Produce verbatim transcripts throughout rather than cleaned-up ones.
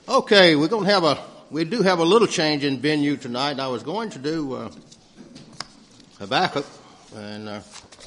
Okay, we're going to have a, we do have a little change in venue tonight. I was going to do uh, Habakkuk, and uh,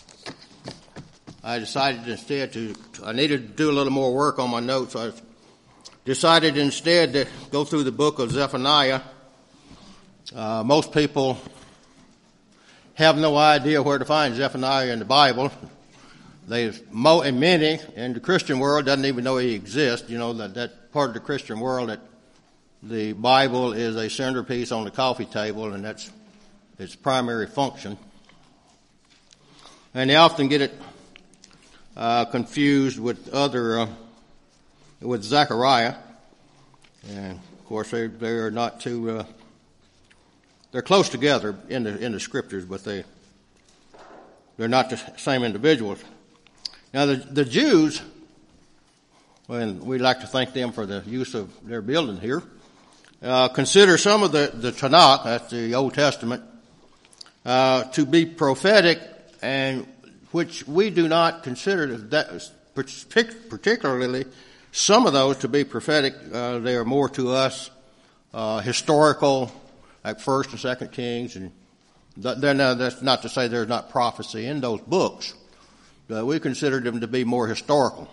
I decided instead to, I needed to do a little more work on my notes. I decided instead to go through the book of Zephaniah. Uh, most people have no idea where to find Zephaniah in the Bible. They, mo, and many in the Christian world doesn't even know he exists. You know, that, that part of the Christian world that the Bible is a centerpiece on the coffee table, and that's its primary function. And they often get it uh, confused with other, uh, with Zechariah. And of course, they they are not too. Uh, they're close together in the in the scriptures, but they they're not the same individuals. Now, the, the Jews, and we'd like to thank them for the use of their building here, uh, consider some of the, the Tanakh, that's the Old Testament, uh, to be prophetic, and which we do not consider that, particularly some of those to be prophetic. Uh, they are more to us uh, historical, like First and Second Kings, and they're not, that's not to say there's not prophecy in those books. Uh, we consider them to be more historical.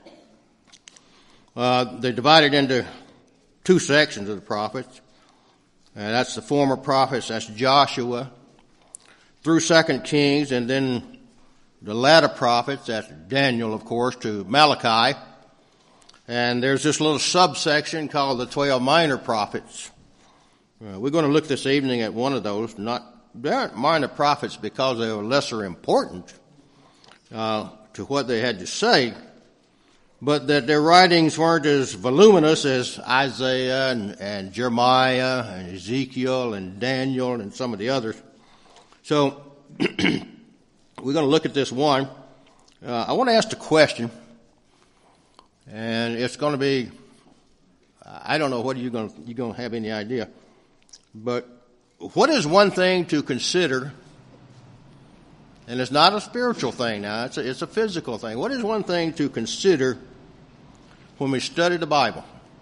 Uh, they're divided into two sections of the prophets. And that's the former prophets, that's Joshua, through Second Kings, and then the latter prophets, that's Daniel, of course, to Malachi. And there's this little subsection called the twelve minor prophets. Uh, we're going to look this evening at one of those. Not, they aren't minor prophets because they are lesser important Uh, to what they had to say, but that their writings weren't as voluminous as Isaiah and, and Jeremiah and Ezekiel and Daniel and some of the others. So we're going to look at this one. Uh, I want to ask a question, and it's going to be, I don't know whether you're going to, you're going to have any idea, but what is one thing to consider? And it's not a spiritual thing now, it's a, it's a physical thing. What is one thing to consider when we study the Bible?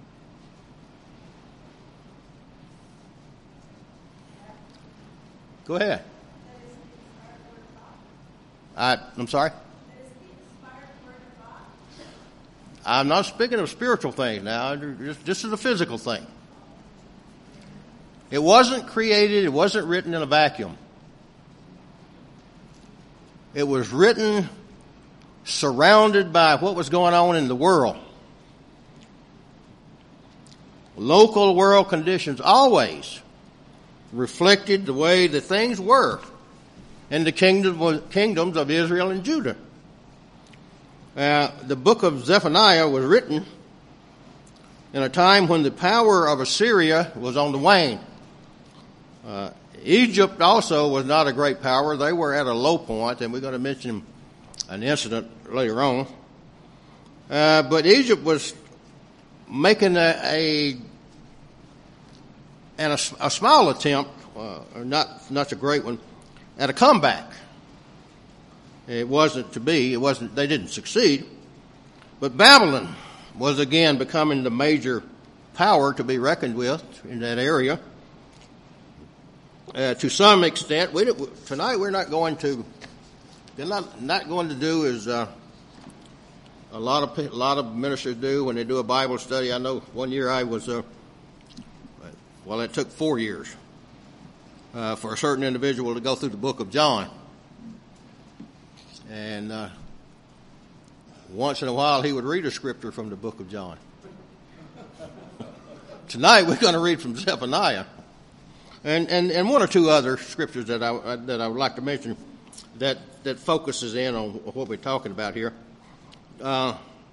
Go ahead. I, I'm sorry? I'm not speaking of spiritual things now. This is a physical thing. It wasn't created, it wasn't written in a vacuum. It was written surrounded by what was going on in the world. Local world conditions always reflected the way that things were in the kingdom, kingdoms of Israel and Judah. Uh, the book of Zephaniah was written in a time when the power of Assyria was on the wane. Uh, Egypt also was not a great power. They were at a low point, and we're going to mention an incident later on. Uh, but Egypt was making a, a and a, a small attempt, uh, or not not a great one, at a comeback. It wasn't to be. It wasn't. They didn't succeed. But Babylon was again becoming the major power to be reckoned with in that area. Uh, to some extent, we tonight we're not going to. They're not not going to do is uh, a lot of a lot of ministers do when they do a Bible study. I know one year I was. Uh, well, it took four years uh, for a certain individual to go through the book of John, and uh, once in a while he would read a scripture from the book of John. Tonight we're going to read from Zephaniah. And, and, and one or two other scriptures that I, that I would like to mention that, that focuses in on what we're talking about here. Uh,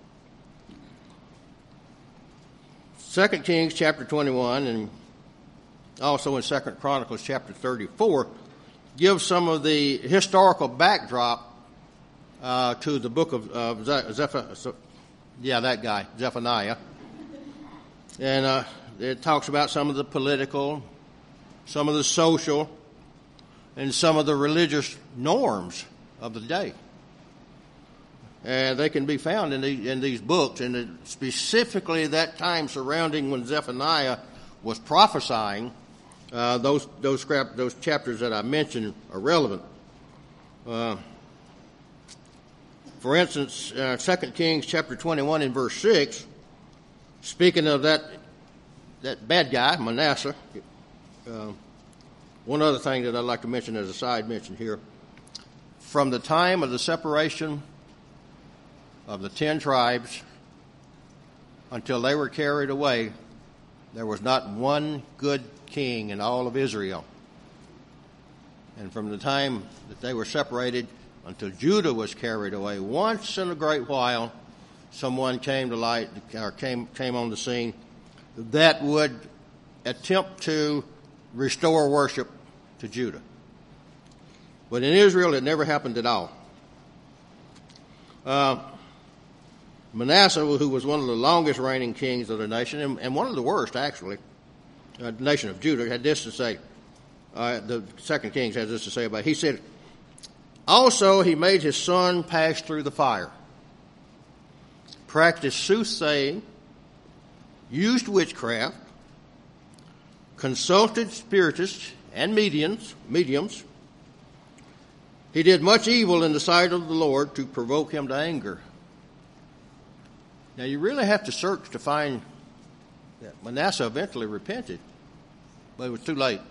Second Kings chapter twenty-one and also in Second Chronicles chapter thirty-four give some of the historical backdrop uh, to the book of uh, Zephaniah. Yeah, that guy, Zephaniah. And uh, it talks about some of the political, some of the social, and some of the religious norms of the day. And they can be found in, the, in these books, and specifically that time surrounding when Zephaniah was prophesying, uh, those those, scrap, those chapters that I mentioned are relevant. Uh, for instance, uh, Second Kings chapter twenty-one and verse six, speaking of that that bad guy, Manasseh, uh, one other thing that I'd like to mention as a side mention here, from the time of the separation of the ten tribes until they were carried away, there was not one good king in all of Israel. And from the time that they were separated until Judah was carried away, once in a great while, someone came to light, or came, came on the scene that would attempt to restore worship to Judah. But in Israel, it never happened at all. Uh, Manasseh, who was one of the longest reigning kings of the nation, and, and one of the worst, actually, uh, the nation of Judah, had this to say. Uh, the Second Kings has this to say about it. He said, also he made his son pass through the fire, practiced soothsaying, used witchcraft, consulted spiritists and mediums, mediums. He did much evil in the sight of the Lord to provoke him to anger. Now, you really have to search to find that Manasseh eventually repented, but it was too late.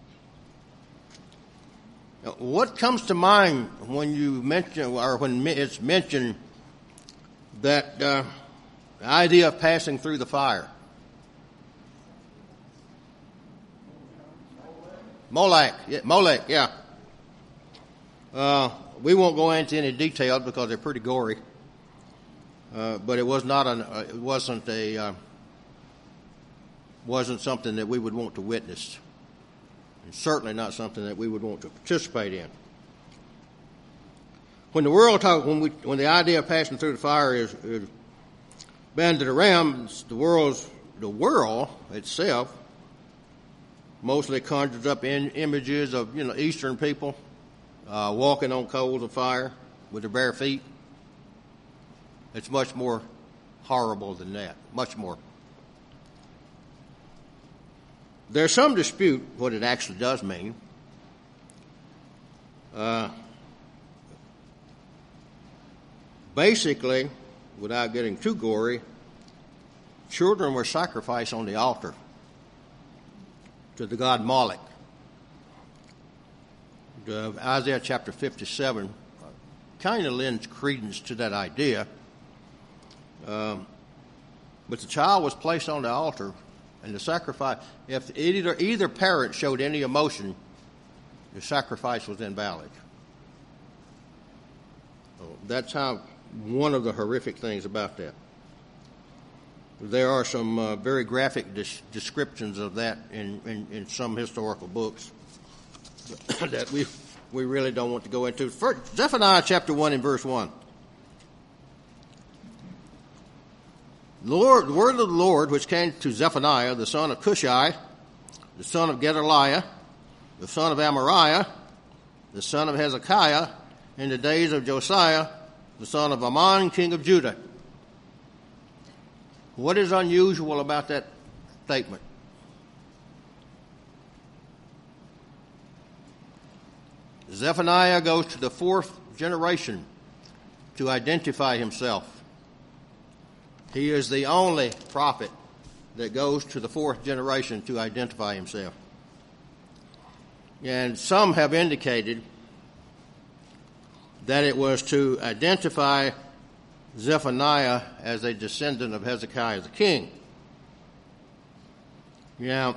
Now, what comes to mind when you mention, or when it's mentioned that uh, the idea of passing through the fire? Molech, yeah, Molech, yeah. Uh, we won't go into any detail because they're pretty gory. Uh, but it was not an, uh, it wasn't a, uh, wasn't something that we would want to witness. And certainly not something that we would want to participate in. When the world talk, when we, when the idea of passing through the fire is, is banded around, the world's, the world itself mostly conjures up in images of, you know, Eastern people, uh, walking on coals of fire with their bare feet. It's much more horrible than that, much more. There's some dispute what it actually does mean. Uh, basically, without getting too gory, children were sacrificed on the altar to the god Molech. The Isaiah chapter fifty-seven kind of lends credence to that idea. Um, but the child was placed on the altar, and the sacrifice, if either, either parent showed any emotion, the sacrifice was invalid. So that's how, one of the horrific things about that. There are some uh, very graphic dis- descriptions of that in, in, in some historical books that we we really don't want to go into. First, Zephaniah chapter one and verse one. The, Lord, the word of the Lord which came to Zephaniah, the son of Cushai, the son of Gedaliah, the son of Amariah, the son of Hezekiah, in the days of Josiah, the son of Ammon, king of Judah. What is unusual about that statement? Zephaniah goes to the fourth generation to identify himself. He is the only prophet that goes to the fourth generation to identify himself. And some have indicated that it was to identify Zephaniah as a descendant of Hezekiah the king. Now,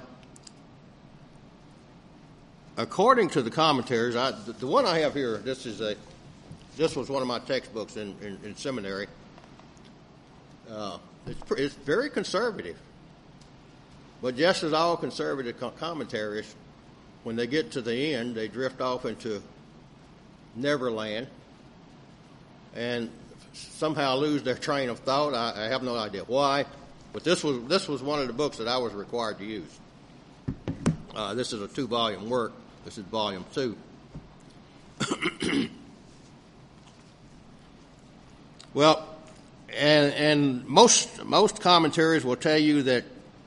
according to the commentaries, I, the, the one I have here, this is a, this was one of my textbooks in, in, in seminary. Uh, it's, it's very conservative. But just as all conservative commentaries, when they get to the end, they drift off into Neverland and somehow lose their train of thought. I, I have no idea why, but this was this was one of the books that I was required to use. Uh, this is a two-volume work. This is volume two. Well, and and most most commentaries will tell you that,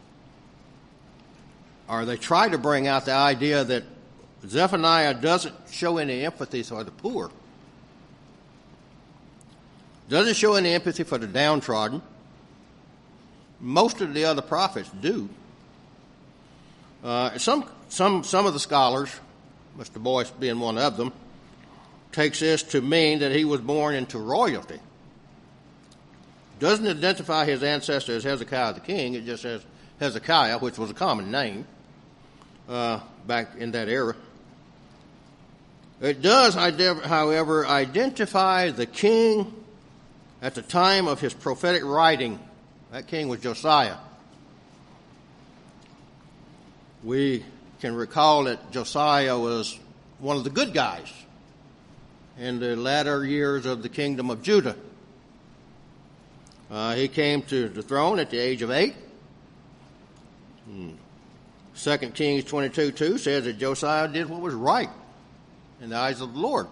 or they try to bring out the idea that Zephaniah doesn't show any empathy for the poor, doesn't show any empathy for the downtrodden. Most of the other prophets do. Uh, some some some of the scholars, Mister Boyce being one of them, takes this to mean that he was born into royalty. Doesn't identify his ancestor as Hezekiah the king. It just says Hezekiah, which was a common name uh, back in that era. It does, however, identify the king at the time of his prophetic writing. That king was Josiah. We can recall that Josiah was one of the good guys in the latter years of the kingdom of Judah. Uh, he came to the throne at the age of eight. Hmm. Second Kings twenty-two two says that Josiah did what was right in the eyes of the Lord.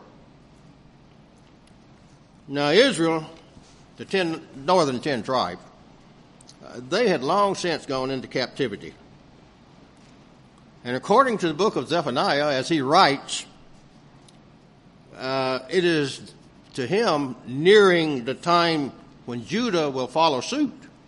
Now Israel, the ten northern ten tribes, uh, they had long since gone into captivity. And according to the book of Zephaniah, as he writes, uh, it is to him nearing the time when Judah will follow suit.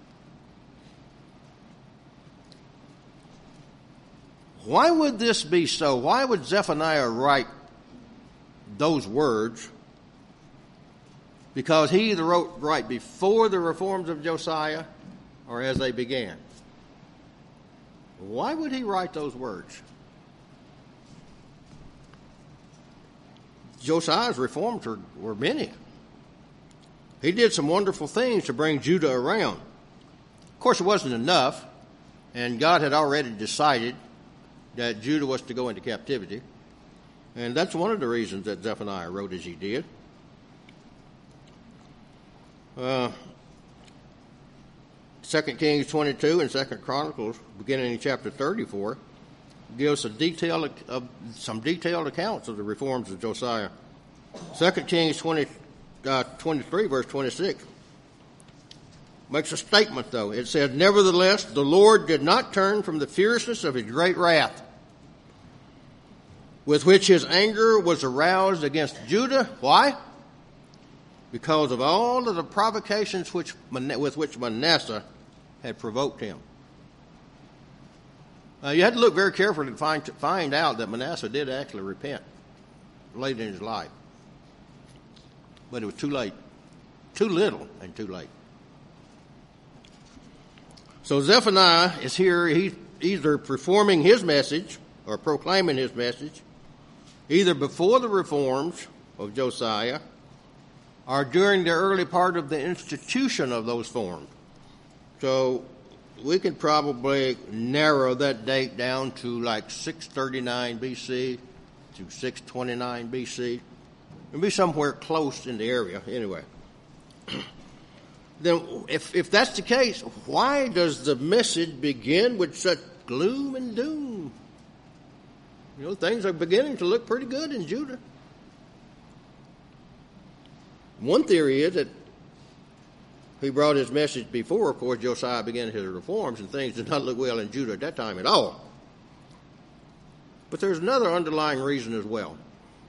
Why would this be so? Why would Zephaniah write those words? Because he either wrote right before the reforms of Josiah or as they began. Why would he write those words? Josiah's reforms were, were many. He did some wonderful things to bring Judah around. Of course, it wasn't enough, and God had already decided that Judah was to go into captivity. And that's one of the reasons that Zephaniah wrote as he did. Uh, Second Kings twenty-two and Second Chronicles, beginning in chapter thirty-four, gives a detailed, uh, some detailed accounts of the reforms of Josiah. Second Kings twenty, uh, twenty-three, verse twenty-six, makes a statement, though. It says, "Nevertheless, the Lord did not turn from the fierceness of his great wrath, with which his anger was aroused against Judah." Why? Because of all of the provocations which, with which Manasseh had provoked him. Uh, you had to look very carefully to find, to find out that Manasseh did actually repent late in his life. But it was too late. Too little and too late. So Zephaniah is here. He's either performing his message or proclaiming his message, either before the reforms of Josiah or during the early part of the institution of those forms. So we could probably narrow that date down to like six thirty-nine B C to six twenty-nine B C. It'll be somewhere close in the area anyway. Then if, if that's the case, why does the message begin with such gloom and doom? You know, things are beginning to look pretty good in Judah. One theory is that he brought his message before, of course, Josiah began his reforms, and things did not look well in Judah at that time at all. But there's another underlying reason as well,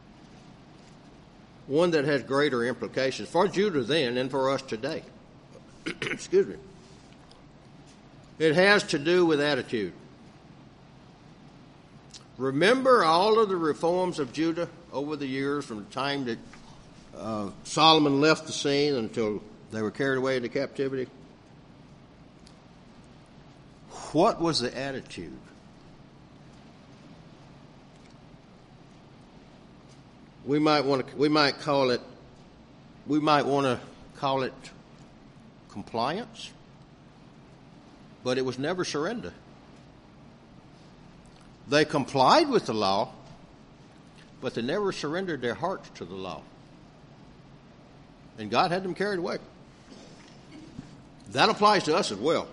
one that has greater implications for Judah then and for us today. Excuse me. It has to do with attitude. Remember all of the reforms of Judah over the years from the time that uh, Solomon left the scene until they were carried away into captivity? What was the attitude? We might want to, we might call it, we might want to call it compliance, but it was never surrender. They complied with the law, but they never surrendered their hearts to the law. And God had them carried away. That applies to us as well.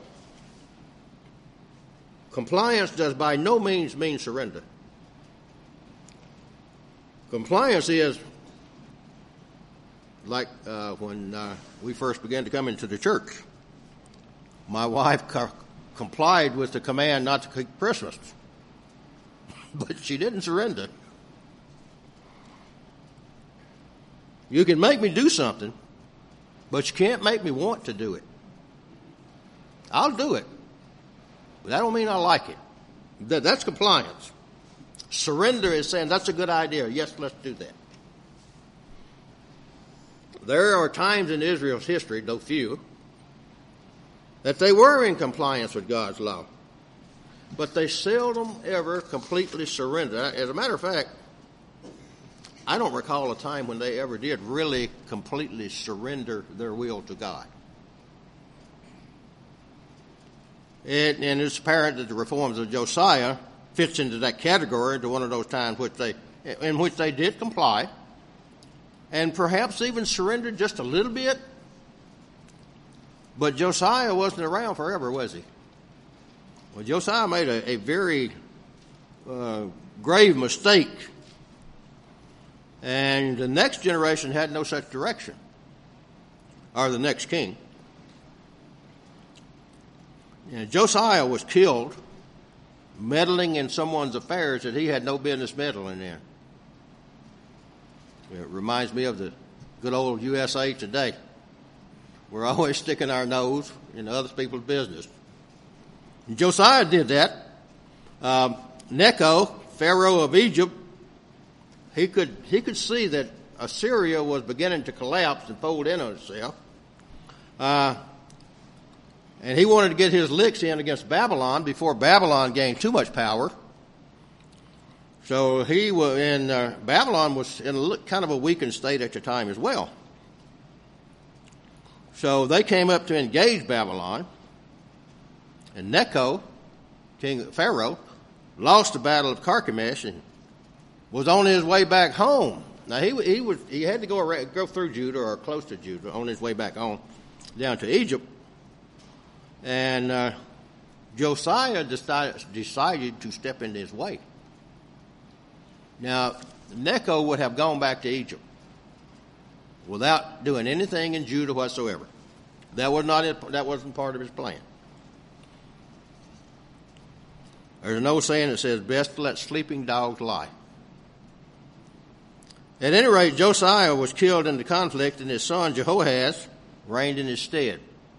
Compliance does by no means mean surrender. Compliance is like uh, when uh, we first began to come into the church. My wife co- complied with the command not to keep Christmas, but she didn't surrender. You can make me do something, but you can't make me want to do it. I'll do it, but that don't mean I like it. That, that's compliance. Surrender is saying, that's a good idea. Yes, let's do that. There are times in Israel's history, though few, that they were in compliance with God's law. But they seldom ever completely surrendered. As a matter of fact, I don't recall a time when they ever did really completely surrender their will to God. It, and it's apparent that the reforms of Josiah fits into that category, into one of those times which they, in which they did comply, and perhaps even surrendered just a little bit. But Josiah wasn't around forever, was he? Well, Josiah made a, a very uh, grave mistake, and the next generation had no such direction, or the next king. You know, Josiah was killed meddling in someone's affairs that he had no business meddling in. It reminds me of the good old U S A today. We're always sticking our nose in other people's business. And Josiah did that. Um, Necho, Pharaoh of Egypt, he could he could see that Assyria was beginning to collapse and fold in on itself. Uh, and he wanted to get his licks in against Babylon before Babylon gained too much power. So he was in uh, Babylon was in a, kind of a weakened state at the time as well. So they came up to engage Babylon, and Necho, King Pharaoh, lost the battle of Carchemish and was on his way back home. Now he he was he had to go around, go through Judah or close to Judah on his way back home down to Egypt, and uh, Josiah decided decided to step into his way. Now Necho would have gone back to Egypt without doing anything in Judah whatsoever. That was not it, that wasn't part of his plan. There's an old saying that says, "Best to let sleeping dogs lie." At any rate, Josiah was killed in the conflict, and his son Jehoahaz reigned in his stead.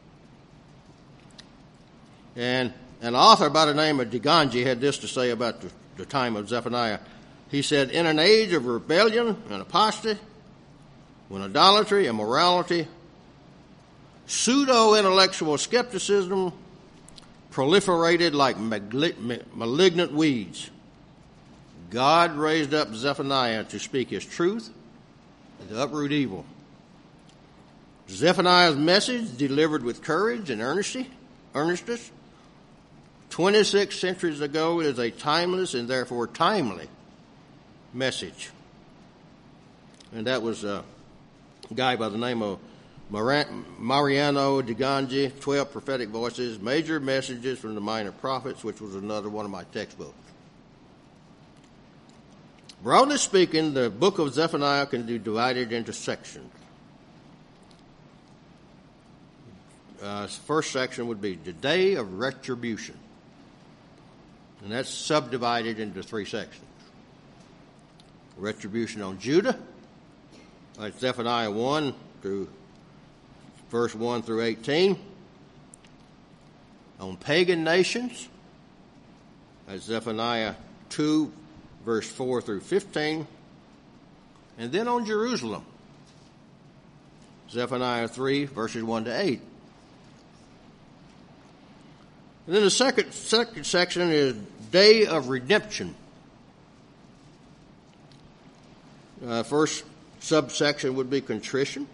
And an author by the name of Diganji had this to say about the, the time of Zephaniah. He said, "In an age of rebellion and apostasy, when idolatry, immorality, pseudo-intellectual skepticism proliferated like malignant weeds, God raised up Zephaniah to speak his truth and to uproot evil. Zephaniah's message, delivered with courage and earnesty, earnestness, twenty-six centuries ago, is a timeless and therefore timely message." And that was a guy by the name of Mariano Diganji, twelve Prophetic Voices, Major Messages from the Minor Prophets, which was another one of my textbooks. Broadly speaking, the book of Zephaniah can be divided into sections. Uh, first section would be the day of retribution. And that's subdivided into three sections. Retribution on Judah, like Zephaniah one through verse one through eighteen. On pagan nations, that's Zephaniah two, verse four through fifteen. And then on Jerusalem, Zephaniah three, verses one to eight. And then the second, second section is Day of Redemption. Uh, first subsection would be contrition,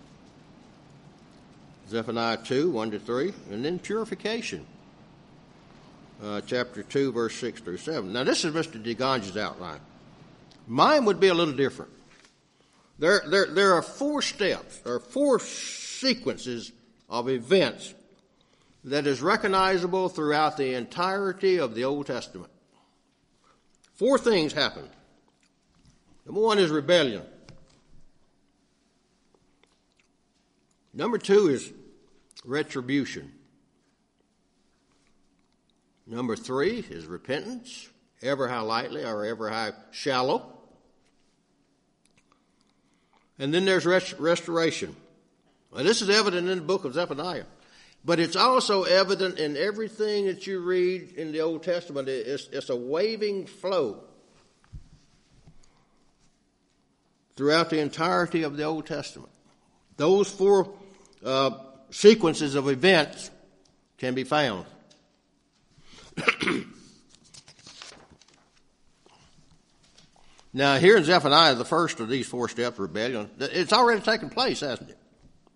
Zephaniah two, one to three, and then purification, uh, chapter two, verse six through seven. Now, this is Mister Diganji's outline. Mine would be a little different. There, there, there are four steps, or four sequences of events that is recognizable throughout the entirety of the Old Testament. Four things happen. Number one is rebellion. Number two is retribution. Number three is repentance, ever how lightly or ever how shallow. And then there's rest- restoration. Well, this is evident in the book of Zephaniah, but it's also evident in everything that you read in the Old Testament. It's, it's a waving flow throughout the entirety of the Old Testament. Those four uh, sequences of events can be found. Now, here in Zephaniah, the first of these four steps, rebellion, it's already taken place, hasn't it?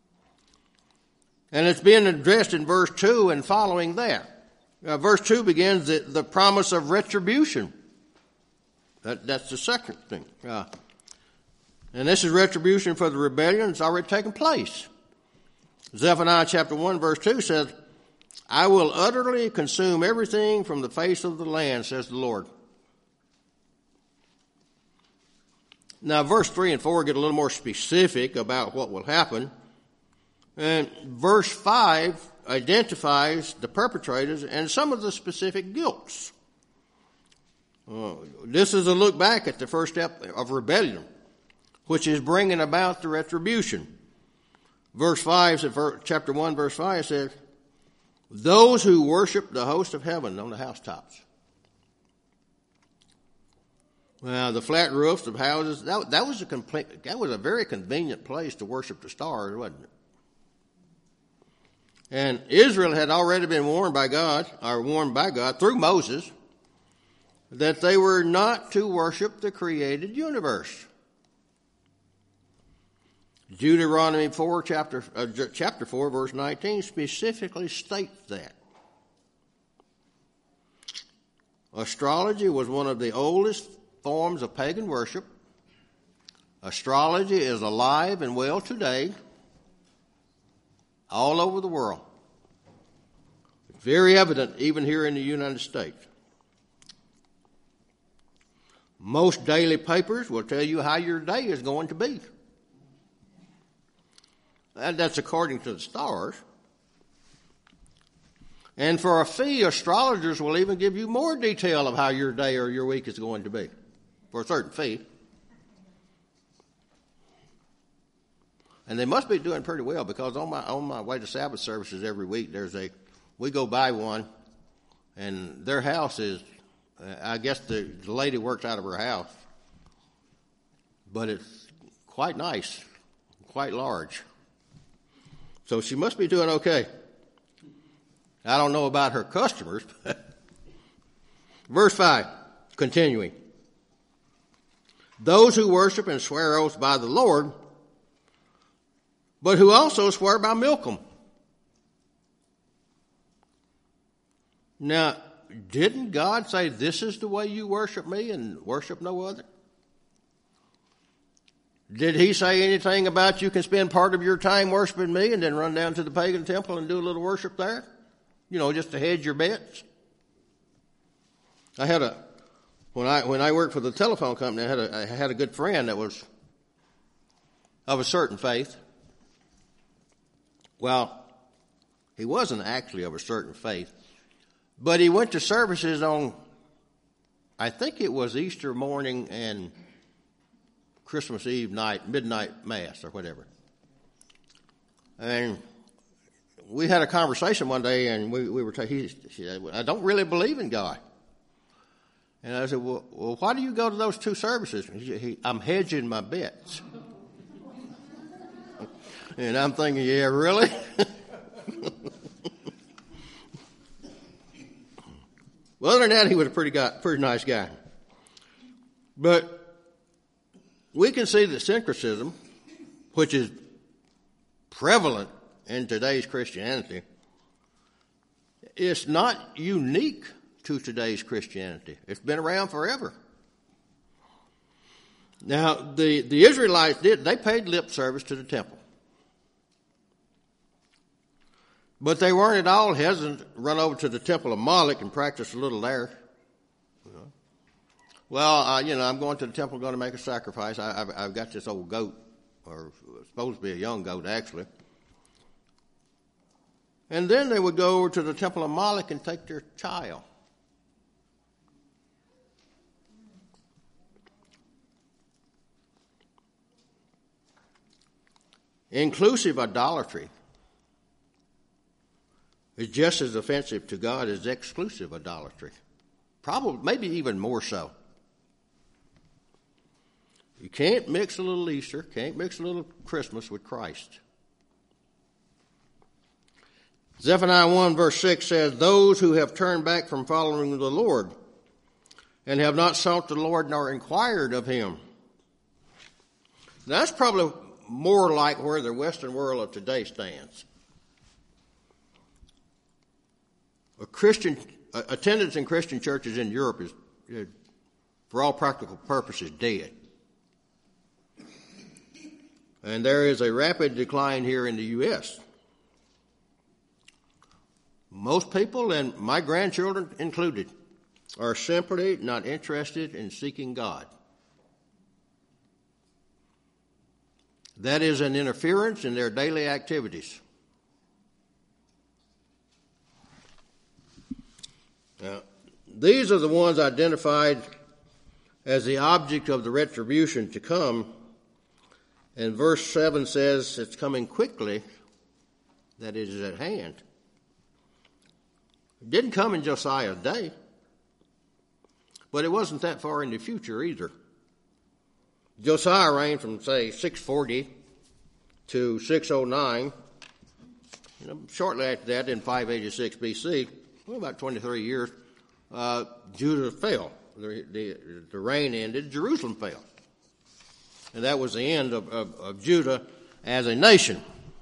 And it's being addressed in verse two and following that. Uh, verse two begins the, the promise of retribution. That, that's the second thing. Uh, and this is retribution for the rebellion. It's already taken place. Zephaniah chapter one, verse two says, I will utterly consume everything from the face of the land, says the Lord. Now, verse three and four get a little more specific about what will happen. And verse five identifies the perpetrators and some of the specific guilts. Uh, this is a look back at the first step of rebellion, which is bringing about the retribution. Verse five, chapter one, verse five says, those who worship the host of heaven on the housetops. Well, the flat roofs of houses, that, that was a complete, that was a very convenient place to worship the stars, wasn't it? And Israel had already been warned by God, or warned by God through Moses, that they were not to worship the created universe. Deuteronomy four, chapter, uh, chapter four, verse nineteen specifically states that. Astrology was one of the oldest forms of pagan worship. Astrology is alive and well today all over the world. It's very evident even here in the United States. Most daily papers will tell you how your day is going to be. And that's according to the stars. And for a fee, astrologers will even give you more detail of how your day or your week is going to be for a certain fee. And they must be doing pretty well, because on my on my way to Sabbath services every week, there's a we go by one, and their house is, uh, I guess the, the lady works out of her house, but it's quite nice, quite large. So she must be doing okay. I don't know about her customers. Verse five, continuing. Those who worship and swear oaths by the Lord, but who also swear by Milcom. Now, didn't God say, this is the way you worship me and worship no other? Did he say anything about you can spend part of your time worshiping me and then run down to the pagan temple and do a little worship there? You know, just to hedge your bets? I had a, when I when I worked for the telephone company, I had a, I had a good friend that was of a certain faith. Well, he wasn't actually of a certain faith, but he went to services on, I think it was Easter morning and Christmas Eve night, midnight mass or whatever. And we had a conversation one day, and we, we were talking, he said, I don't really believe in God. And I said, well, well why do you go to those two services? He said, he, I'm hedging my bets. And I'm thinking, yeah, really? Well, other than that, he was a pretty guy, pretty nice guy. But we can see that syncretism, which is prevalent in today's Christianity, is not unique to today's Christianity. It's been around forever. Now, the, the Israelites did, they paid lip service to the temple. But they weren't at all hesitant to run over to the temple of Moloch and practice a little there. You know. Well, uh, you know, I'm going to the temple, going to make a sacrifice. I, I've, I've got this old goat, or supposed to be a young goat, actually. And then they would go over to the temple of Moloch and take their child. Inclusive idolatry is just as offensive to God as exclusive idolatry. Probably, maybe even more so. You can't mix a little Easter, can't mix a little Christmas with Christ. Zephaniah one verse six says, those who have turned back from following the Lord and have not sought the Lord nor inquired of him. Now, that's probably more like where the Western world of today stands. A Christian attendance in Christian churches in Europe is, is, for all practical purposes, dead. And there is a rapid decline here in the U S Most people, and my grandchildren included, are simply not interested in seeking God. That is an interference in their daily activities. Now, these are the ones identified as the object of the retribution to come. And verse seven says it's coming quickly, that it is at hand. It didn't come in Josiah's day, but it wasn't that far in the future either. Josiah reigned from, say, six forty to six oh nine. You know, shortly after that, in five eighty-six B C, well, about twenty-three years, uh, Judah fell. The, the, the reign ended, Jerusalem fell. And that was the end of, of, of Judah as a nation.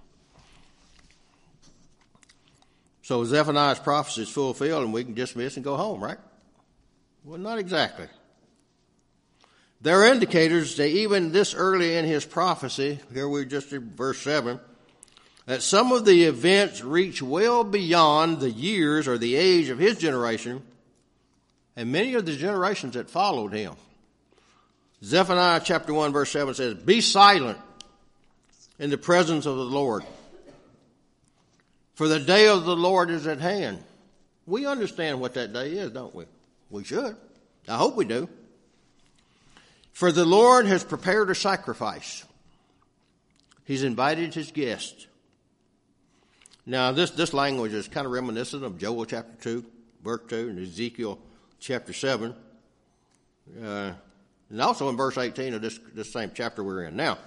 So Zephaniah's prophecy is fulfilled and we can dismiss and go home, right? Well, not exactly. There are indicators that even this early in his prophecy, here we're just in verse seven, that some of the events reach well beyond the years or the age of his generation and many of the generations that followed him. Zephaniah chapter one verse seven says, be silent in the presence of the Lord, for the day of the Lord is at hand. We understand what that day is, don't we? We should. I hope we do. For the Lord has prepared a sacrifice. He's invited his guests. Now, this, this language is kind of reminiscent of Joel chapter two, verse two, and Ezekiel chapter seven. Uh, and also in verse eighteen of this, this same chapter we're in now.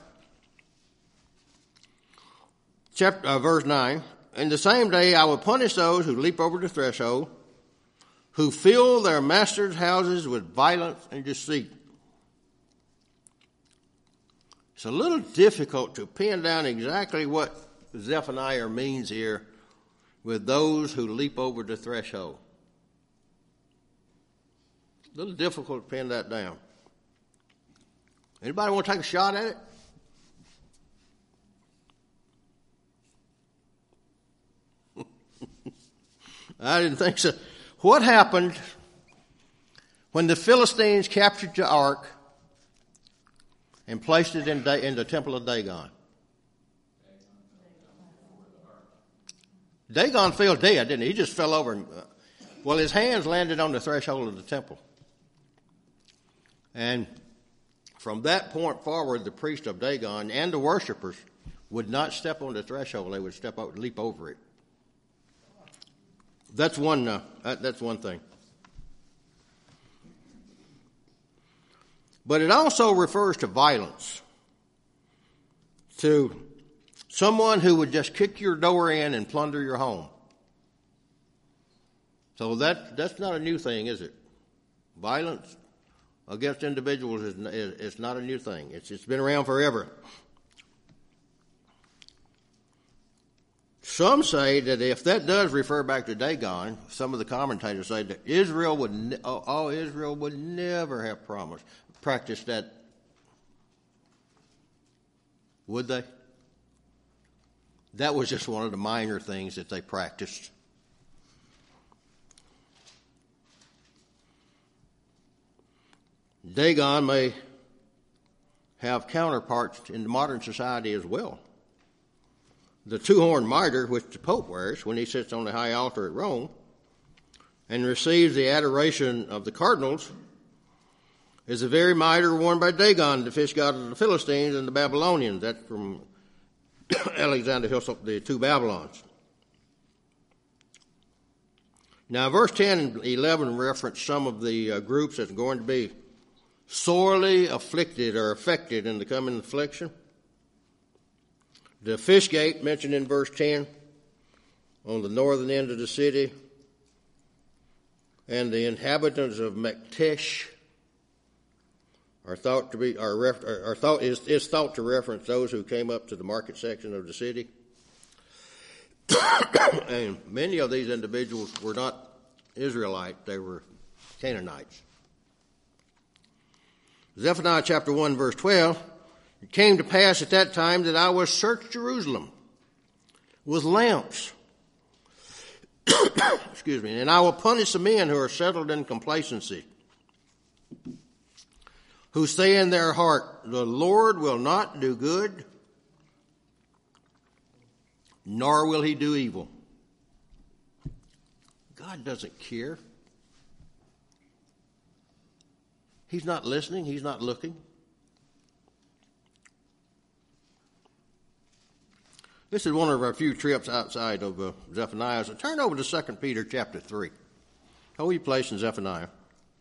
Chapter, uh, verse nine, in the same day I will punish those who leap over the threshold, who fill their masters' houses with violence and deceit. It's a little difficult to pin down exactly what Zephaniah means here with those who leap over the threshold. A little difficult to pin that down. Anybody want to take a shot at it? I didn't think so. What happened when the Philistines captured the ark and placed it in, in the temple of Dagon? Dagon fell dead, didn't he? He just fell over. And, uh, well, his hands landed on the threshold of the temple. And from that point forward, the priest of Dagon and the worshipers would not step on the threshold. They would step out and leap over it. That's one, uh, that's one thing. But it also refers to violence, to someone who would just kick your door in and plunder your home. So that that's not a new thing, is it? Violence against individuals is, is, is not a new thing. It's it's been around forever. Some say that if that does refer back to Dagon, some of the commentators say that Israel would, ne- oh, Israel would never have promised, practiced that. Would they? That was just one of the minor things that they practiced. Dagon may have counterparts in modern society as well. the two-horned mitre which the Pope wears when he sits on the high altar at Rome and receives the adoration of the cardinals is the very mitre worn by Dagon, the fish god of the Philistines and the Babylonians. That's from Alexander Hill, the two Babylons. Now, verse ten and eleven reference some of the uh, groups that's going to be sorely afflicted or affected in the coming affliction. The fish gate mentioned in verse ten on the northern end of the city, and the inhabitants of Maktesh are thought to be are, ref, are, are thought is, is thought to reference those who came up to the market section of the city. And many of these individuals were not Israelites, they were Canaanites. Zephaniah chapter one, verse twelve, it came to pass at that time that I was search Jerusalem with lamps. Excuse me. And I will punish the men who are settled in complacency, who say in their heart, the Lord will not do good, nor will he do evil. God doesn't care. He's not listening. He's not looking. This is one of our few trips outside of uh, Zephaniah. So turn over to Second Peter chapter three. How will you place in Zephaniah?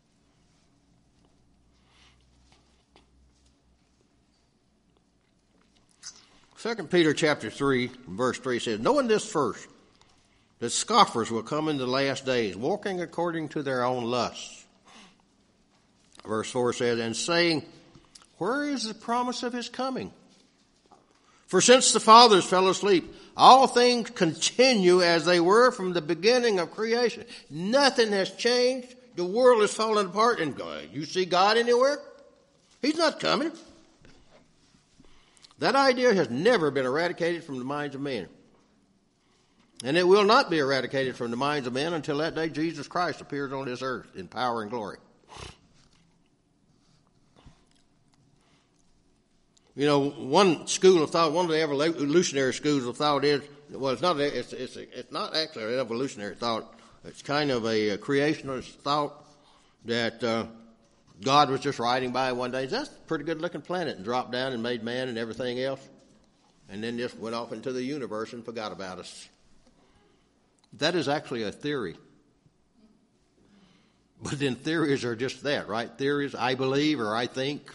Second Peter chapter three, verse three says, knowing this first, that scoffers will come in the last days, walking according to their own lusts. Verse four says, and saying, where is the promise of his coming? For since the fathers fell asleep, all things continue as they were from the beginning of creation. Nothing has changed. The world is falling apart. And you see God anywhere? He's not coming. That idea has never been eradicated from the minds of men. And it will not be eradicated from the minds of men until that day Jesus Christ appears on this earth in power and glory. You know, one school of thought, one of the evolutionary schools of thought is, well, it's not, it's, it's, it's not actually an evolutionary thought. It's kind of a, a creationist thought that uh, God was just riding by one day. That's a pretty good looking planet, and dropped down and made man and everything else, and then just went off into the universe and forgot about us. That is actually a theory. But then theories are just that, right? Theories, I believe or I think.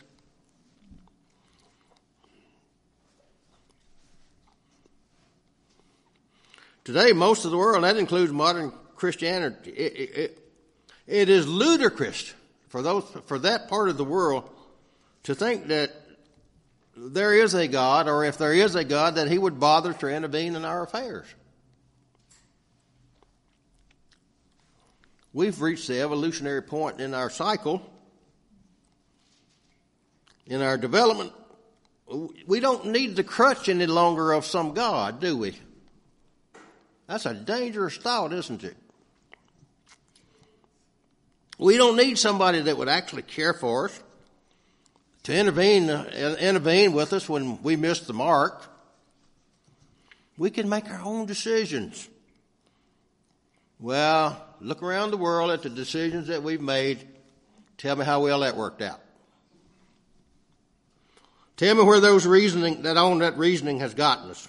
Today, most of the world, and that includes modern Christianity, it, it, it, it is ludicrous for those for that part of the world to think that there is a God, or if there is a God, that he would bother to intervene in our affairs. We've reached the evolutionary point in our cycle, in our development. We don't need the crutch any longer of some God, do we? That's a dangerous thought, isn't it? We don't need somebody that would actually care for us, to intervene, uh, intervene with us when we miss the mark. We can make our own decisions. Well, look around the world at the decisions that we've made. Tell me how well that worked out. Tell me where those reasoning, that on that reasoning has gotten us.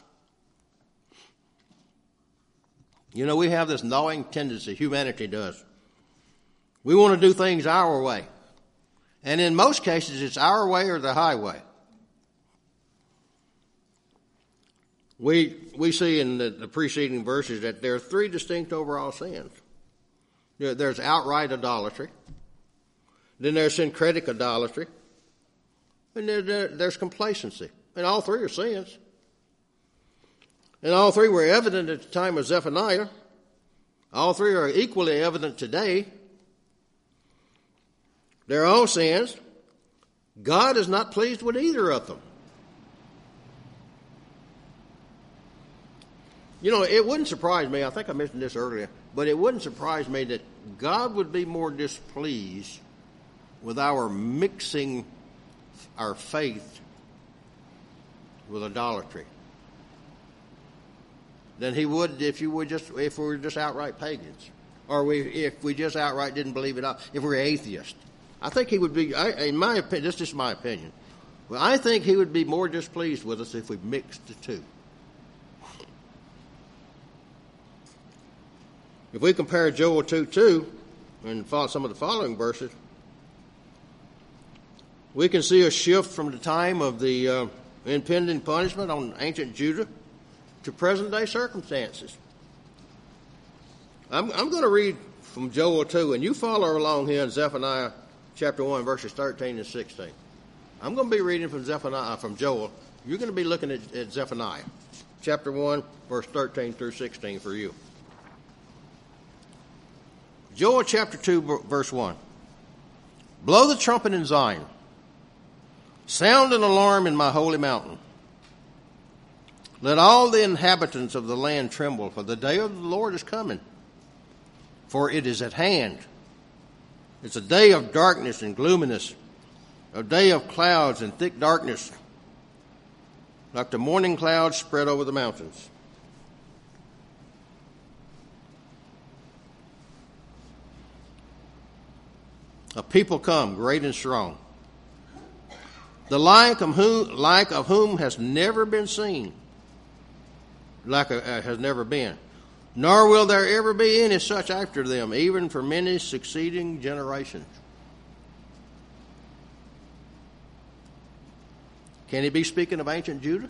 You know, we have this gnawing tendency, humanity does. We want to do things our way. And in most cases, it's our way or the highway. We we see in the, the preceding verses that there are three distinct overall sins. There, there's outright idolatry. Then there's syncretic idolatry. And there, there, there's complacency. And all three are sins. And all three were evident at the time of Zephaniah. All three are equally evident today. They're all sins. God is not pleased with either of them. You know, it wouldn't surprise me, I think I mentioned this earlier, but it wouldn't surprise me that God would be more displeased with our mixing our faith with idolatry. than he would if you were just if we were just outright pagans, or we if we just outright didn't believe it all. If we were atheists, I think he would be. I, in my opinion, this is just my opinion. Well, I think he would be more displeased with us if we mixed the two. If we compare Joel two two and follow some of the following verses, we can see a shift from the time of the uh, impending punishment on ancient Judah to present-day circumstances. I'm, I'm going to read from Joel two, and you follow along here in Zephaniah chapter one, verses thirteen and sixteen. I'm going to be reading from Zephaniah, from Joel. You're going to be looking at, at Zephaniah chapter one, verse thirteen through sixteen for you. Joel chapter two, verse one. Blow the trumpet in Zion. Sound an alarm in my holy mountain. Let all the inhabitants of the land tremble, for the day of the Lord is coming. For it is at hand. It's a day of darkness and gloominess, a day of clouds and thick darkness, like the morning clouds spread over the mountains. A people come, great and strong, the like of whom, like of whom has never been seen, like a, uh, has never been, nor will there ever be any such after them, even for many succeeding generations. Can he be speaking of ancient Judah?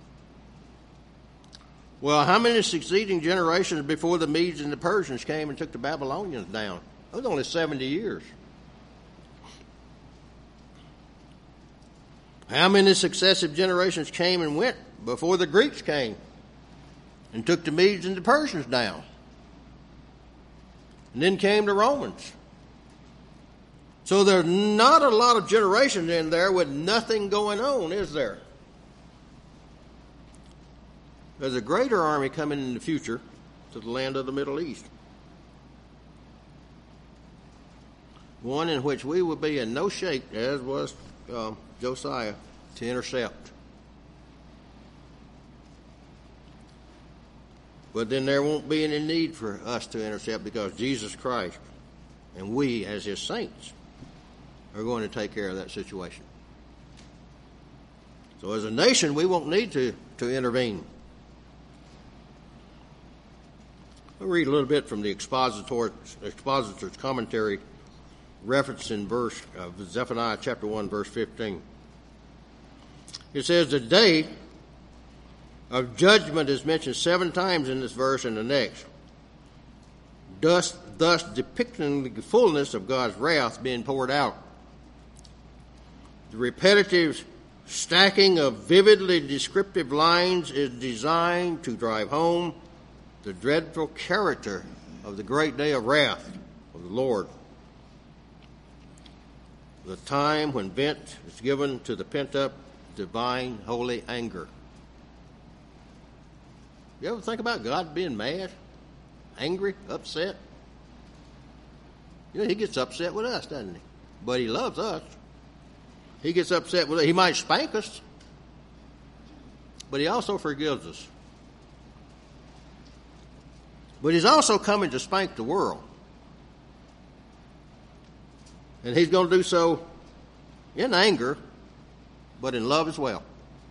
Well, how many succeeding generations before the Medes and the Persians came and took the Babylonians down? It was only seventy years. How many successive generations came and went before the Greeks came and took the Medes and the Persians down? And then came the Romans. So there's not a lot of generations in there with nothing going on, is there? There's a greater army coming in the future to the land of the Middle East. One in which we will be in no shape, as was uh, Josiah, to intercept. But then there won't be any need for us to intercept, because Jesus Christ and we as his saints are going to take care of that situation. So as a nation, we won't need to, to intervene. I'll read a little bit from the expositor, expositor's commentary, reference in verse of Zephaniah chapter one, verse fifteen. It says, the day of judgment is mentioned seven times in this verse and the next, thus, thus depicting the fullness of God's wrath being poured out. The repetitive stacking of vividly descriptive lines is designed to drive home the dreadful character of the great day of wrath of the Lord. The time when vent is given to the pent-up divine holy anger. You ever think about God being mad, angry, upset? You know, he gets upset with us, doesn't he? But he loves us. He gets upset with us. He might spank us, but he also forgives us. But he's also coming to spank the world. And he's going to do so in anger, but in love as well.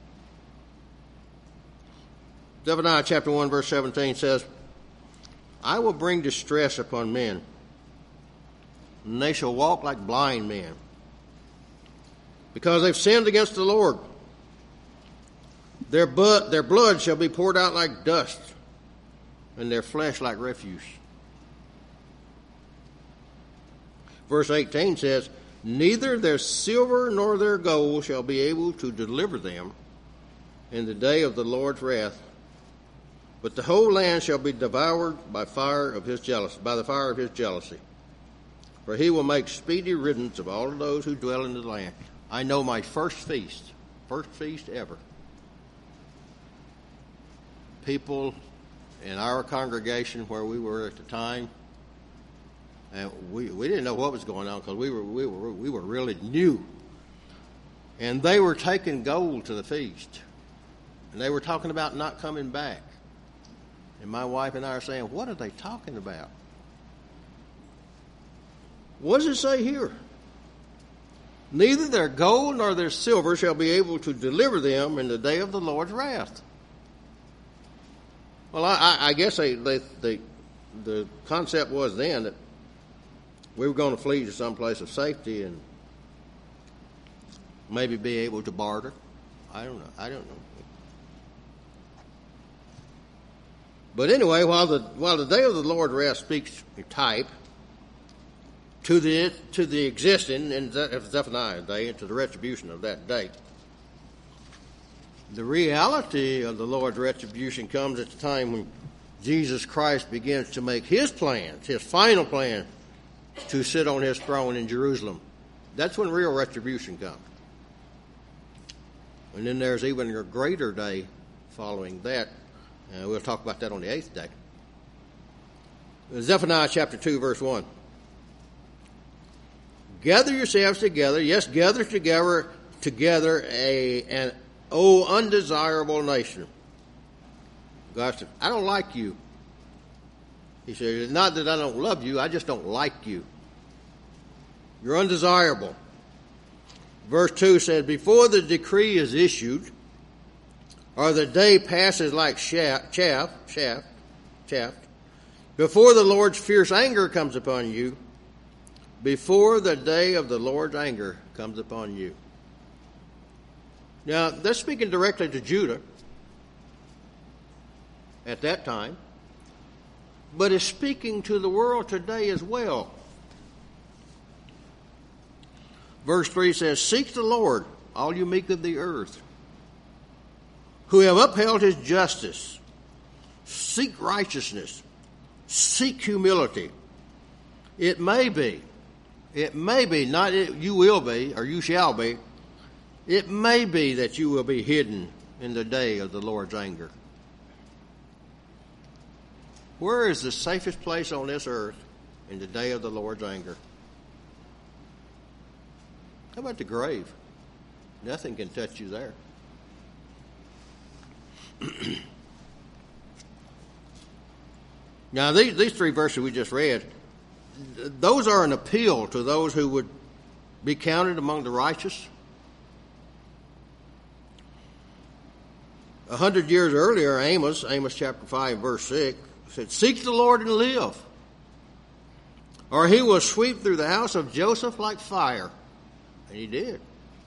Zephaniah chapter one, verse seventeen says, I will bring distress upon men, and they shall walk like blind men, because they've sinned against the Lord. Their blood, their blood shall be poured out like dust, and their flesh like refuse. Verse eighteen says, neither their silver nor their gold shall be able to deliver them in the day of the Lord's wrath, but the whole land shall be devoured by fire of his jealousy, by the fire of his jealousy. For he will make speedy riddance of all of those who dwell in the land. I know my first feast, first feast ever. People in our congregation where we were at the time, and we, we didn't know what was going on because we were, we were, we were really new. And they were taking gold to the feast. And they were talking about not coming back. And my wife and I are saying, what are they talking about? What does it say here? Neither their gold nor their silver shall be able to deliver them in the day of the Lord's wrath. Well, I, I guess they, they, they, the concept was then that we were going to flee to some place of safety and maybe be able to barter. I don't know. I don't know. But anyway, while the while the day of the Lord's wrath speaks in type to the to the existing in Zephaniah day and to the retribution of that day, the reality of the Lord's retribution comes at the time when Jesus Christ begins to make his plans, his final plan, to sit on his throne in Jerusalem. That's when real retribution comes. And then there's even a greater day following that. Uh, we'll talk about that on the eighth day. Zephaniah chapter two, verse one. Gather yourselves together, yes, gather together, together a, an, oh, undesirable nation. God said, I don't like you. He said, it's not that I don't love you, I just don't like you. You're undesirable. Verse two says, before the decree is issued, or the day passes like chaff, chaff, chaff, chaff, before the Lord's fierce anger comes upon you, before the day of the Lord's anger comes upon you. Now, that's speaking directly to Judah at that time, but it's speaking to the world today as well. Verse three says, seek the Lord, all you meek of the earth, who have upheld his justice. Seek righteousness. Seek humility. It may be, it may be, not it, you will be, or you shall be, it may be that you will be hidden in the day of the Lord's anger. Where is the safest place on this earth in the day of the Lord's anger? How about the grave? Nothing can touch you there. Now, these, these three verses we just read, those are an appeal to those who would be counted among the righteous. A hundred years earlier, Amos, Amos chapter five, verse six, said, seek the Lord and live, or he will sweep through the house of Joseph like fire. And he did.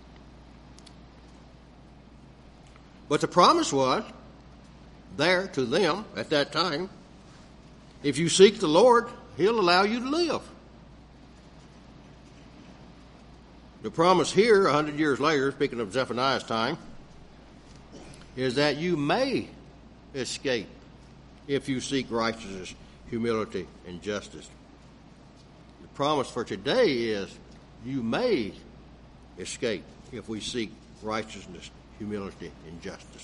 But the promise was there to them at that time, if you seek the Lord, he'll allow you to live. The promise here, a hundred years later, speaking of Zephaniah's time, is that you may escape if you seek righteousness, humility, and justice. The promise for today is you may escape if we seek righteousness, humility, and justice.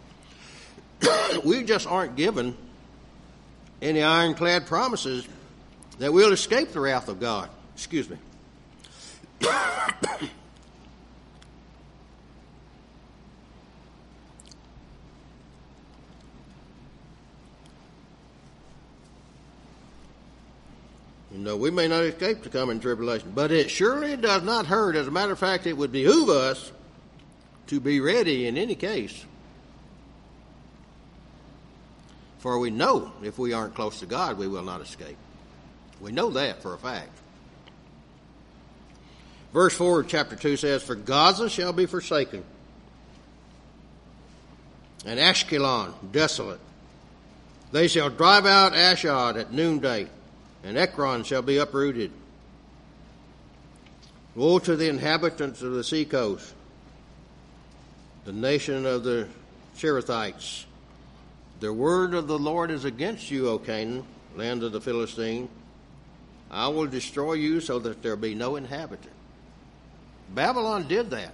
We just aren't given any ironclad promises that we'll escape the wrath of God. Excuse me. You know, we may not escape the coming tribulation, but it surely does not hurt. As a matter of fact, it would behoove us to be ready in any case. For we know if we aren't close to God, we will not escape. We know that for a fact. Verse four of chapter two says, for Gaza shall be forsaken, and Ashkelon desolate. They shall drive out Ashdod at noonday, and Ekron shall be uprooted. Woe to the inhabitants of the seacoast, the nation of the Cherethites. The word of the Lord is against you, O Canaan, land of the Philistine. I will destroy you so that there be no inhabitant. Babylon did that.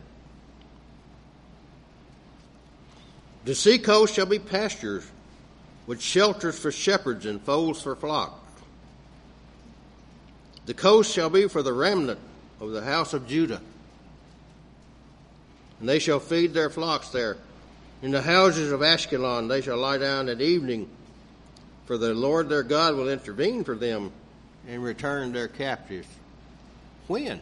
The seacoast shall be pastures, with shelters for shepherds and folds for flocks. The coast shall be for the remnant of the house of Judah, and they shall feed their flocks there. In the houses of Ashkelon they shall lie down at evening, for the Lord their God will intervene for them and return their captives. When?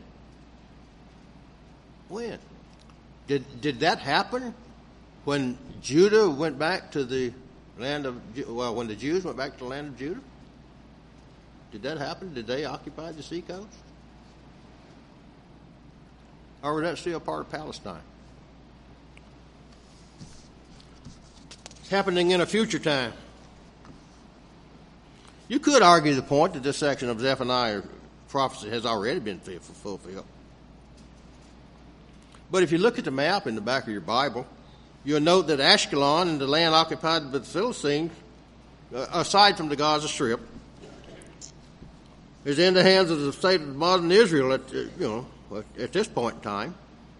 When? Did, did that happen when Judah went back to the land of, well, when the Jews went back to the land of Judah? Did that happen? Did they occupy the seacoast? Or was that still part of Palestine? It's happening in a future time. You could argue the point that this section of Zephaniah prophecy has already been fulfilled. But if you look at the map in the back of your Bible, you'll note that Ashkelon and the land occupied by the Philistines, uh, aside from the Gaza Strip, is in the hands of the state of modern Israel at, you know, at this point in time.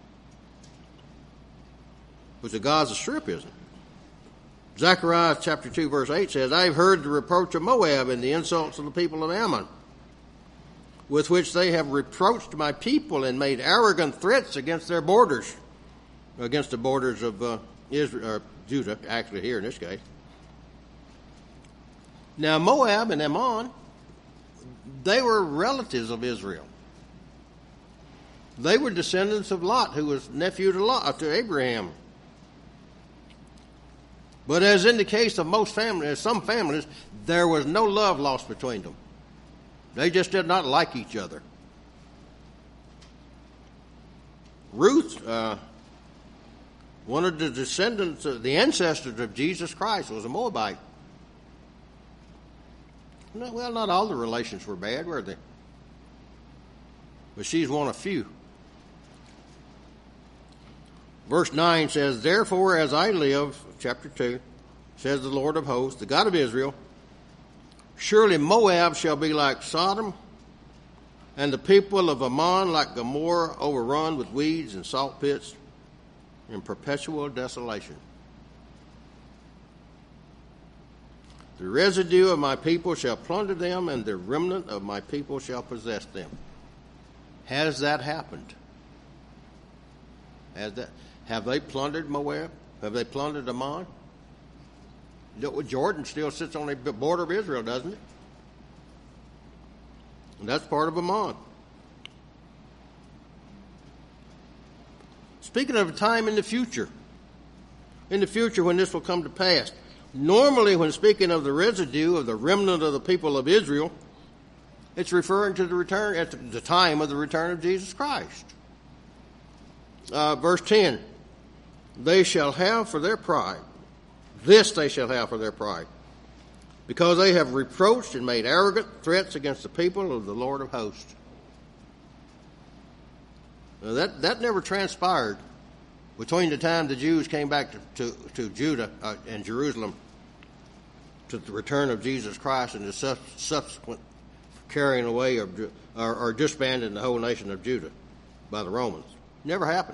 But the Gaza Strip isn't. Zechariah chapter two verse eight says, I have heard the reproach of Moab and the insults of the people of Ammon, with which they have reproached my people and made arrogant threats against their borders, against the borders of uh, Israel, or Judah, actually here in this case. Now Moab and Ammon, they were relatives of Israel. They were descendants of Lot, who was nephew to Lot, to Abraham. But as in the case of most families, some families, there was no love lost between them. They just did not like each other. Ruth, uh, one of the descendants, of the ancestors of Jesus Christ, was a Moabite. No, well, not all the relations were bad, were they? But she's one of few. Verse nine says, Therefore, as I live, chapter two, says the Lord of hosts, the God of Israel, surely Moab shall be like Sodom, and the people of Ammon like Gomorrah, overrun with weeds and salt pits, in perpetual desolation. The residue of my people shall plunder them, and the remnant of my people shall possess them. Has that happened? Has that? Have they plundered Moab? Have they plundered Ammon? Jordan still sits on the border of Israel, doesn't it? And that's part of Ammon. Speaking of a time in the future, in the future when this will come to pass, normally when speaking of the residue of the remnant of the people of Israel, it's referring to the return at the time of the return of Jesus Christ. Uh, verse ten, they shall have for their pride, this they shall have for their pride, because they have reproached and made arrogant threats against the people of the Lord of hosts. Now that, that never transpired between the time the Jews came back to, to, to Judah uh, and Jerusalem to the return of Jesus Christ and the su- subsequent carrying away of, or, or disbanding the whole nation of Judah by the Romans. Never happened.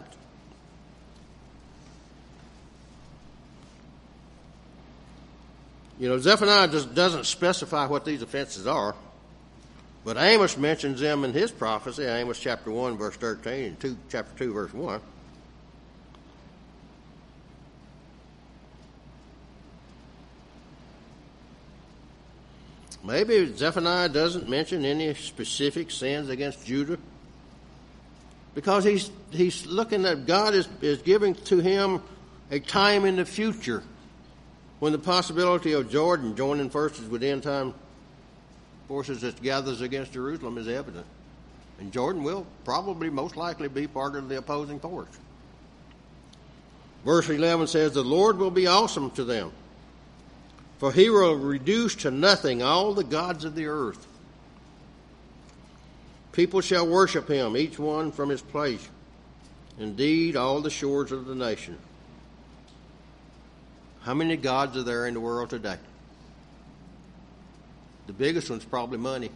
You know, Zephaniah just doesn't specify what these offenses are, but Amos mentions them in his prophecy, Amos chapter one, verse thirteen, and two, chapter two, verse one. Maybe Zephaniah doesn't mention any specific sins against Judah, because he's he's looking at God is, is giving to him a time in the future when the possibility of Jordan joining forces with end time forces that gathers against Jerusalem is evident. And Jordan will probably most likely be part of the opposing force. Verse eleven says, the Lord will be awesome to them, for he will reduce to nothing all the gods of the earth. People shall worship him, each one from his place. Indeed, all the shores of the nation. How many gods are there in the world today? The biggest one's probably money.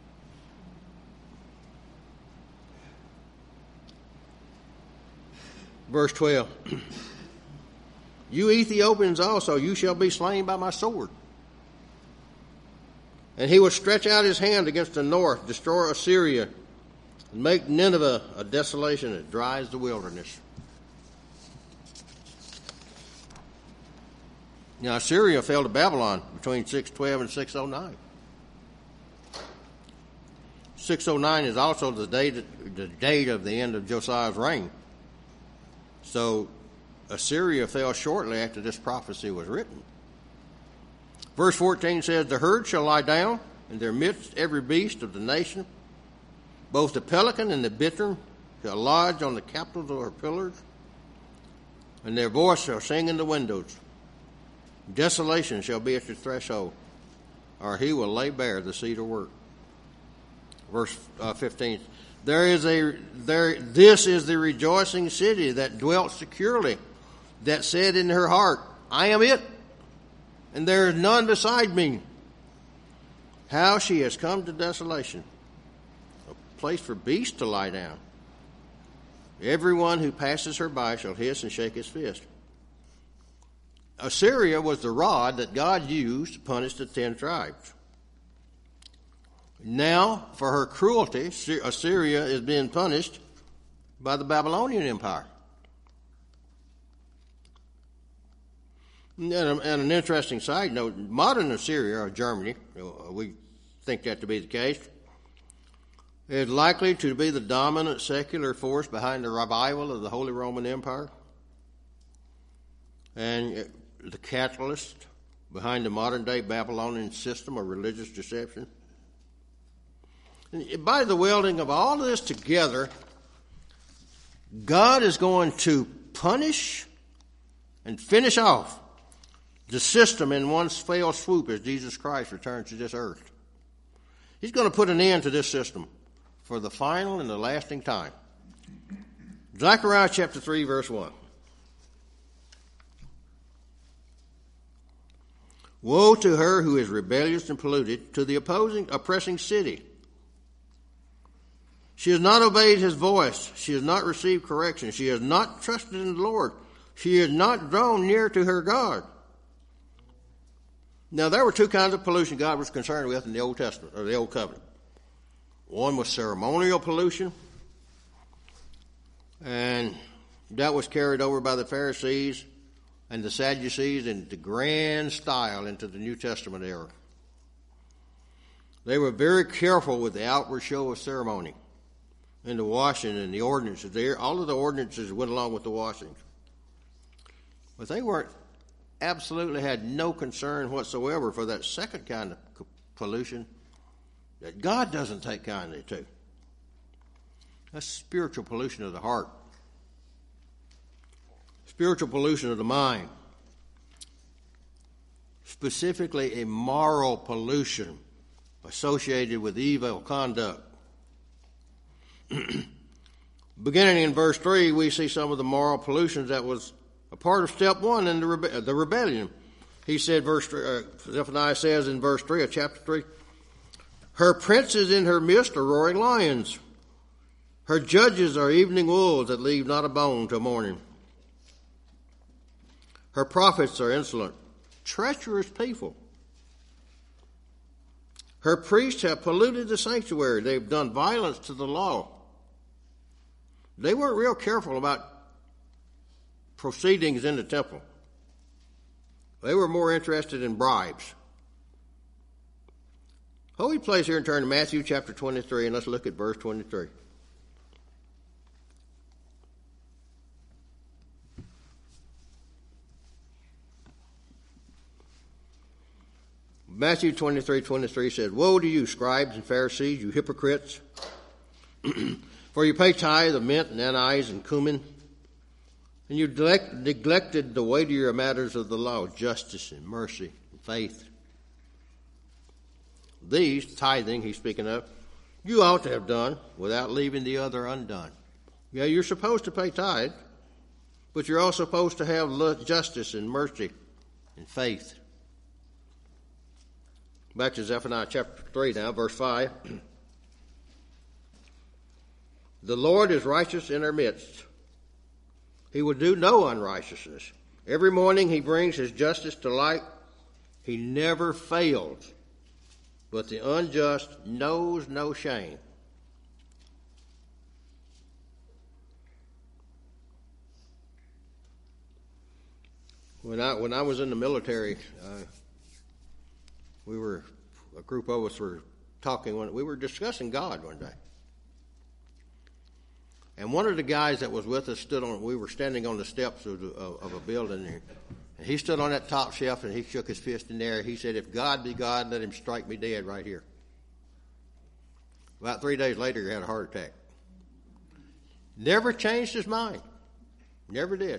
Verse twelve. You Ethiopians also, you shall be slain by my sword. And he will stretch out his hand against the north, destroy Assyria, and make Nineveh a desolation that dries the wilderness. Now, Assyria fell to Babylon between six twelve and six oh nine. six oh nine is also the date, the date of the end of Josiah's reign. So Assyria fell shortly after this prophecy was written. Verse fourteen says, the herd shall lie down, in their midst every beast of the nation. Both the pelican and the bittern shall lodge on the capitals of her pillars, and their voice shall sing in the windows. Desolation shall be at your threshold, or he will lay bare the cedar work. Verse uh, fifteen. There is a there. This is the rejoicing city that dwelt securely, that said in her heart, I am it, and there is none beside me. How she has come to desolation, a place for beasts to lie down. Everyone who passes her by shall hiss and shake his fist. Assyria was the rod that God used to punish the ten tribes. Now, for her cruelty, Assyria is being punished by the Babylonian Empire. And an interesting side note, modern Assyria, or Germany, we think that to be the case, is likely to be the dominant secular force behind the revival of the Holy Roman Empire and the catalyst behind the modern-day Babylonian system of religious deception. And by the welding of all of this together, God is going to punish and finish off the system in one fell swoop as Jesus Christ returns to this earth. He's going to put an end to this system for the final and the lasting time. Zechariah chapter three, verse one. Woe to her who is rebellious and polluted, to the opposing, oppressing city. She has not obeyed his voice. She has not received correction. She has not trusted in the Lord. She has not drawn near to her God. Now, there were two kinds of pollution God was concerned with in the Old Testament, or the Old Covenant. One was ceremonial pollution, and that was carried over by the Pharisees and the Sadducees in the grand style into the New Testament era. They were very careful with the outward show of ceremony and the washing and the ordinances. There, all of the ordinances went along with the washings. But they weren't, absolutely had no concern whatsoever for that second kind of pollution that God doesn't take kindly to. That's spiritual pollution of the heart. Spiritual pollution of the mind. Specifically a moral pollution associated with evil conduct. Beginning in verse three, we see some of the moral pollutions that was a part of step one in the, rebe- the rebellion. He said, verse uh, Zephaniah says in verse three of chapter three, her princes in her midst are roaring lions. Her judges are evening wolves that leave not a bone till morning. Her prophets are insolent, treacherous people. Her priests have polluted the sanctuary. They've done violence to the law. They weren't real careful about proceedings in the temple. They were more interested in bribes. Hold your place here and turn to Matthew chapter twenty-three, and let's look at verse twenty-three. Matthew twenty-three, twenty-three says, woe to you, scribes and Pharisees, you hypocrites! For you pay tithe of mint and anise and cumin, and you neglect, neglected the weightier matters of the law, justice and mercy and faith. These, tithing he's speaking of, you ought to have done without leaving the other undone. Yeah, you're supposed to pay tithe, but you're also supposed to have justice and mercy and faith. Back to Zephaniah chapter three now, verse five. The Lord is righteous in our midst. He will do no unrighteousness. Every morning he brings his justice to light. He never fails. But the unjust knows no shame. When I when I was in the military, uh, we were a group of us were talking. When we were discussing God one day, and one of the guys that was with us stood on. We were standing on the steps of, the, of, of a building, and he stood on that top shelf and he shook his fist in the air. He said, "If God be God, let Him strike me dead right here." About three days later, he had a heart attack. Never changed his mind. Never did.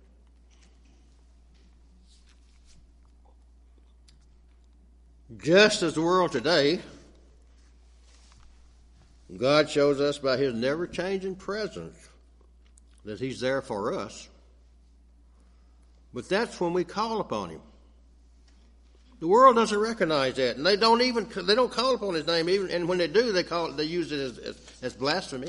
Just as the world today, God shows us by His never-changing presence that He's there for us. But that's when we call upon Him. The world doesn't recognize that, and they don't even they don't call upon His name. Even and when they do, they call they use it as, as, as blasphemy.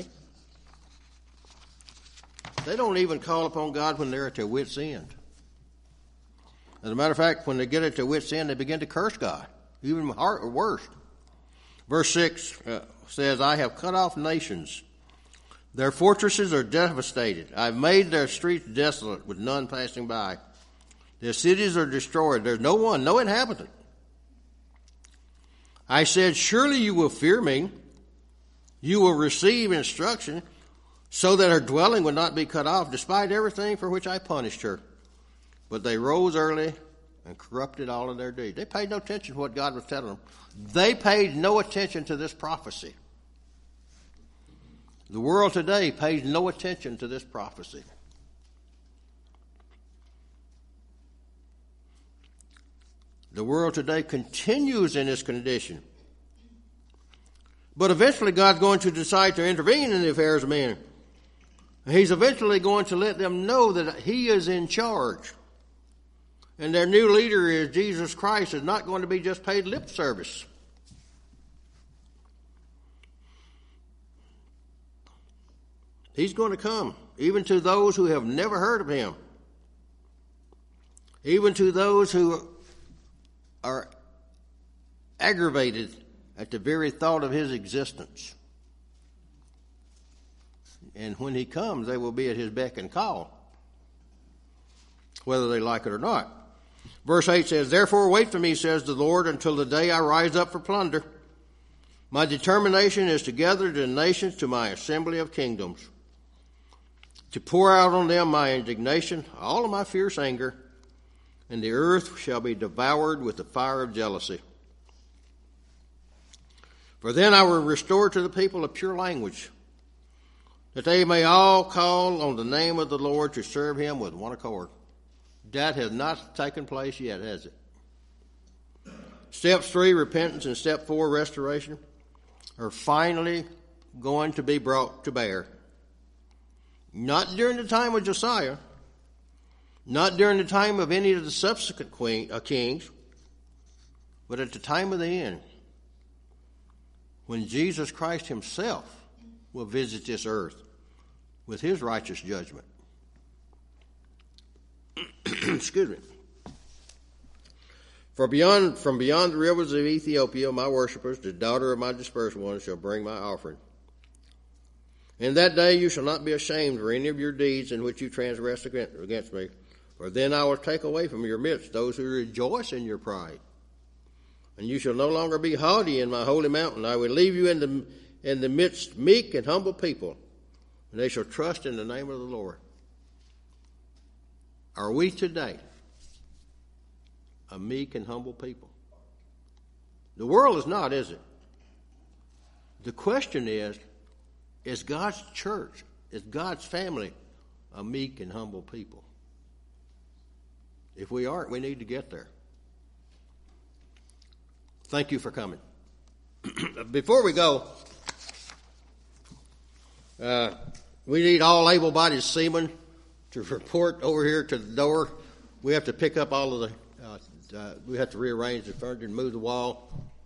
They don't even call upon God when they're at their wits' end. As a matter of fact, when they get at their wits' end, they begin to curse God. Even hard, or worse. Verse six uh, says, "I have cut off nations. Their fortresses are devastated. I've made their streets desolate with none passing by. Their cities are destroyed. There's no one, no inhabitant. I said, surely you will fear me. You will receive instruction so that her dwelling would not be cut off, despite everything for which I punished her. But they rose early and corrupted all of their deeds." They paid no attention to what God was telling them. They paid no attention to this prophecy. The world today pays no attention to this prophecy. The world today continues in this condition. But eventually God's going to decide to intervene in the affairs of men. He's eventually going to let them know that He is in charge. And their new leader is Jesus Christ, is not going to be just paid lip service. He's going to come, even to those who have never heard of Him. Even to those who are aggravated at the very thought of His existence. And when He comes, they will be at His beck and call, whether they like it or not. Verse eight says, "Therefore wait for me, says the Lord, until the day I rise up for plunder. My determination is to gather the nations to my assembly of kingdoms, to pour out on them my indignation, all of my fierce anger, and the earth shall be devoured with the fire of jealousy. For then I will restore to the people a pure language, that they may all call on the name of the Lord to serve Him with one accord." That has not taken place yet, has it? Steps three, repentance, and step four, restoration, are finally going to be brought to bear. Not during the time of Josiah, not during the time of any of the subsequent queen, uh, kings, but at the time of the end, when Jesus Christ Himself will visit this earth with His righteous judgment. Excuse me. For beyond, from beyond the rivers of Ethiopia, my worshippers, the daughter of my dispersed ones, shall bring my offering. In that day you shall not be ashamed for any of your deeds in which you transgress against me. For then I will take away from your midst those who rejoice in your pride. And you shall no longer be haughty in my holy mountain. I will leave you in the, in the midst meek and humble people, and they shall trust in the name of the Lord. Are we today a meek and humble people? The world is not, is it? The question is, is God's church, is God's family a meek and humble people? If we aren't, we need to get there. Thank you for coming. Before we go, uh, we need all able-bodied seamen to report over here to the door. We have to pick up all of the, uh, uh, we have to rearrange the furniture and move the wall.